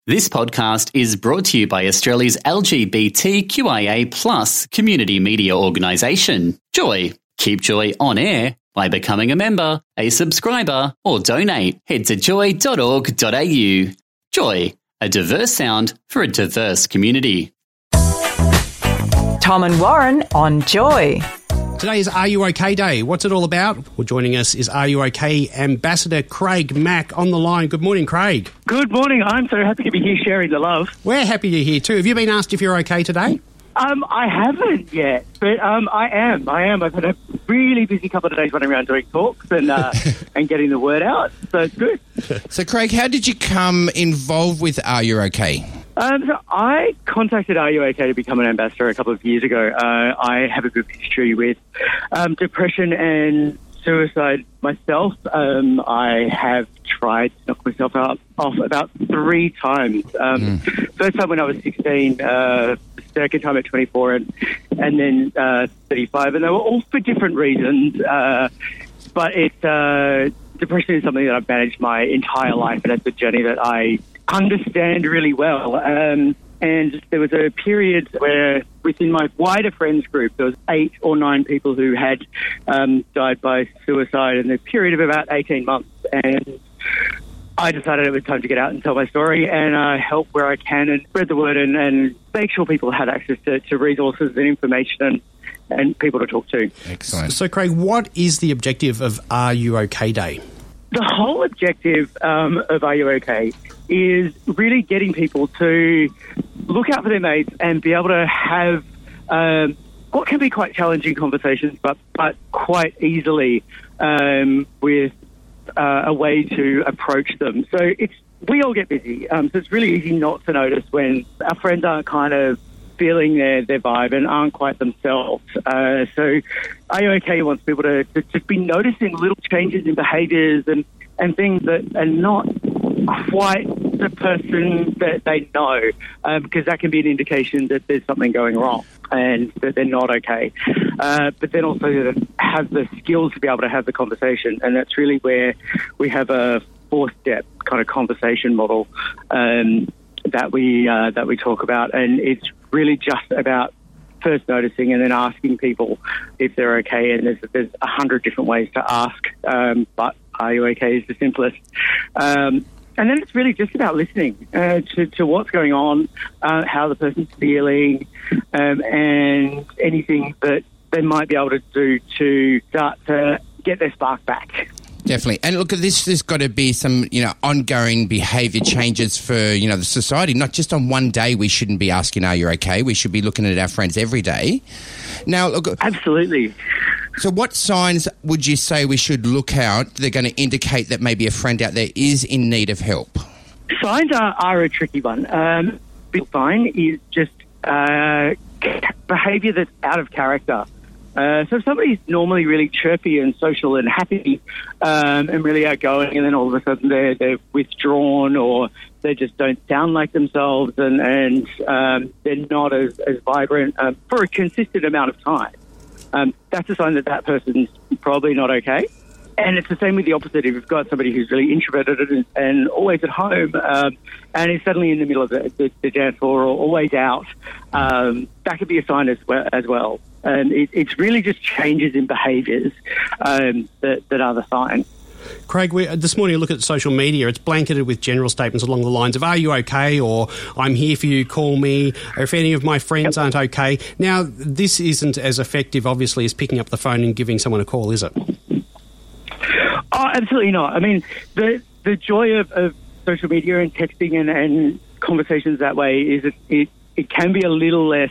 This podcast is brought to you by Australia's LGBTQIA+ community media organisation, Joy. Keep Joy on air by becoming a member, a subscriber, or donate. Head to joy.org.au. Joy, a diverse sound for a diverse community. Tom and Warren on Joy. Today is Are You OK Day. What's it all about? Well, joining us is Are You OK Ambassador Craig Mack on the line. Good morning, Craig. Good morning. I'm so happy to be here sharing the love. We're happy you're here too. Have you been asked if you're OK today? I haven't yet, but I am. I've had a really busy couple of days running around doing talks and and getting the word out, so it's good. So, Craig, how did you come involved with Are You OK? So I contacted Are You OK to become an ambassador a couple of years ago. I have a good history with depression and suicide myself. I have tried to knock myself off about 3 times. First time when I was 16, second time at 24, and then 35, and they were all for different reasons. But depression is something that I've managed my entire life, and it's a journey that I understand really well. And there was a period where within my wider friends group, there was 8 or 9 people who had died by suicide in a period of about 18 months. And I decided it was time to get out and tell my story and help where I can and spread the word and make sure people had access to resources and information and people to talk to. Excellent. So, Craig, what is the objective of Are You OK Day? The whole objective of Are You OK is really getting people to look out for their mates and be able to have what can be quite challenging conversations, but quite easily with a way to approach them. So we all get busy, so it's really easy not to notice when our friends aren't kind of feeling their vibe and aren't quite themselves. So Are You OK wants people to just be noticing little changes in behaviours and things that are not quite the person that they know, because that can be an indication that there's something going wrong and that they're not okay. But then also to have the skills to be able to have the conversation, and that's really where we have a 4-step kind of conversation model that we talk about, and it's really just about first noticing and then asking people if they're okay. And there's 100 different ways to ask, but Are You OK is the simplest. And then it's really just about listening to what's going on, how the person's feeling, and anything that they might be able to do to start to get their spark back. Definitely. And look, there's got to be some, ongoing behaviour changes for, the society. Not just on one day we shouldn't be asking, Are you OK? We should be looking at our friends every day. Now, look... Absolutely. So what signs would you say we should look out that are going to indicate that maybe a friend out there is in need of help? Signs are a tricky one. Big sign is just behaviour that's out of character. So if somebody's normally really chirpy and social and happy and really outgoing, and then all of a sudden they're withdrawn or they just don't sound like themselves and they're not as vibrant for a consistent amount of time, that's a sign that person's probably not okay. And it's the same with the opposite. If you've got somebody who's really introverted and always at home and is suddenly in the middle of the dance floor or always out, that could be a sign as well. And it's really just changes in behaviours that are the sign. Craig, this morning I look at social media. It's blanketed with general statements along the lines of, Are you OK? Or I'm here for you, call me. Or if any of my friends aren't OK. Now, this isn't as effective, obviously, as picking up the phone and giving someone a call, is it? Oh, absolutely not. I mean, the joy of social media and texting and conversations that way is it can be a little less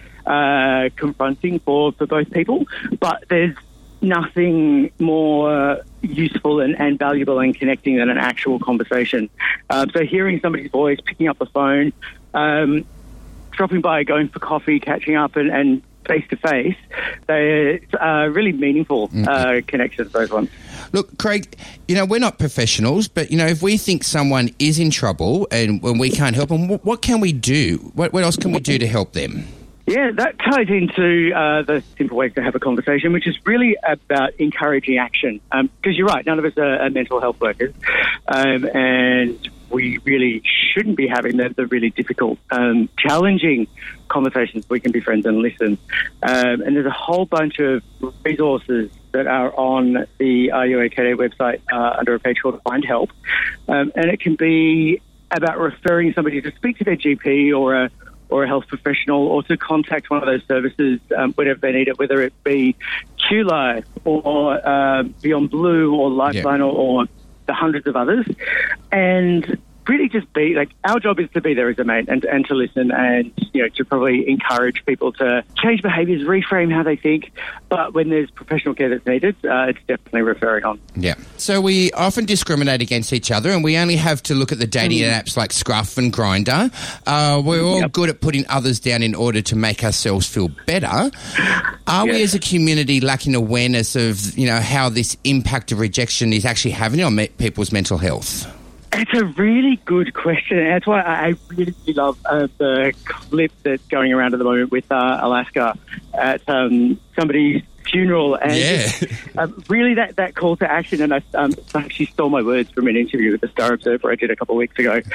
confronting for both people, but there's nothing more useful and valuable and connecting than an actual conversation. So hearing somebody's voice, picking up the phone, dropping by, going for coffee, catching up and face-to-face, they're really meaningful connections, those ones. Look, Craig, we're not professionals, but, if we think someone is in trouble and when we can't help them, what can we do? What else can we do to help them? Yeah, that ties into the simple ways to have a conversation, which is really about encouraging action. Because you're right, none of us are mental health workers. And we really shouldn't be having the really difficult, challenging conversations. We can be friends and listen. And there's a whole bunch of resources that are on the Are You OK website under a page called Find Help. And it can be about referring somebody to speak to their GP or a health professional, or to contact one of those services whenever they need it, whether it be QLife or Beyond Blue or Lifeline or the hundreds of others. And really just be like, our job is to be there as a mate and to listen and, to probably encourage people to change behaviours, reframe how they think. But when there's professional care that's needed, it's definitely referring on. Yeah. So we often discriminate against each other, and we only have to look at the dating apps like Scruff and Grindr. We're all good at putting others down in order to make ourselves feel better. Are we as a community lacking awareness of, how this impact of rejection is actually having on people's mental health? It's a really good question, and that's why I really love the clip that's going around at the moment with Alaska at somebody's funeral, and really that call to action. And I actually stole my words from an interview with the Star Observer I did a couple of weeks ago.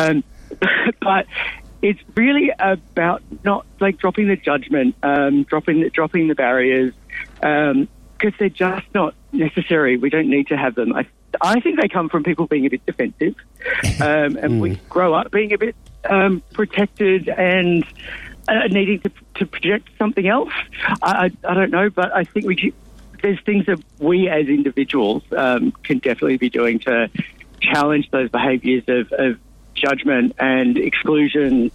But it's really about not dropping the judgment, dropping the barriers, because they're just not necessary. We don't need to have them. I think they come from people being a bit defensive, and we grow up being a bit protected and needing to project something else. I don't know, but I think there's things that we as individuals can definitely be doing to challenge those behaviours of judgment and exclusion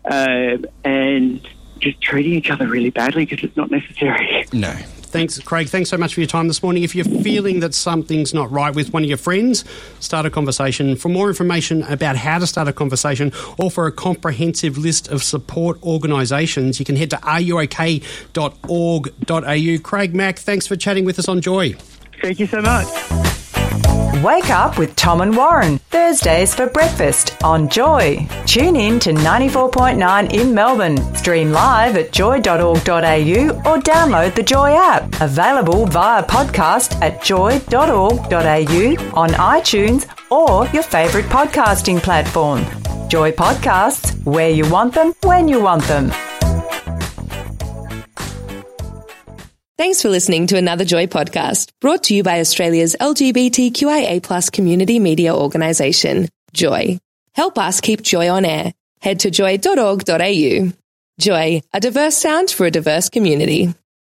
and just treating each other really badly because it's not necessary. No. Thanks, Craig. Thanks so much for your time this morning. If you're feeling that something's not right with one of your friends, start a conversation. For more information about how to start a conversation or for a comprehensive list of support organisations, you can head to ruok.org.au. Craig Mack, thanks for chatting with us on Joy. Thank you so much. Wake up with Tom and Warren, Thursdays for breakfast on Joy. Tune in to 94.9 in Melbourne. Stream live at joy.org.au or download the Joy app. Available via podcast at joy.org.au, on iTunes or your favourite podcasting platform. Joy Podcasts, where you want them, when you want them. Thanks for listening to another Joy podcast, brought to you by Australia's LGBTQIA+ community media organisation, Joy. Help us keep Joy on air. Head to joy.org.au. Joy, a diverse sound for a diverse community.